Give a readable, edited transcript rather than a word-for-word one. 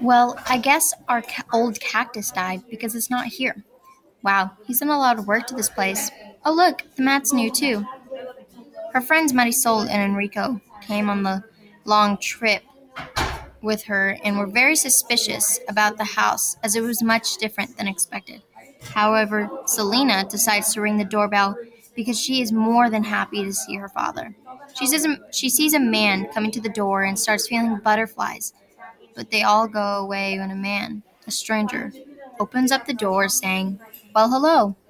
Well, I guess our old cactus died because it's not here. Wow, he's done a lot of work to this place. Oh, look, the mat's new too. Her friends Marisol and Enrico came on the long trip with her and were very suspicious about the house as it was much different than expected. However, Selena decides to ring the doorbell because she is more than happy to see her father. She sees a man coming to the door and starts feeling butterflies, but they all go away when a man, a stranger, opens up the door saying, "Well, hello."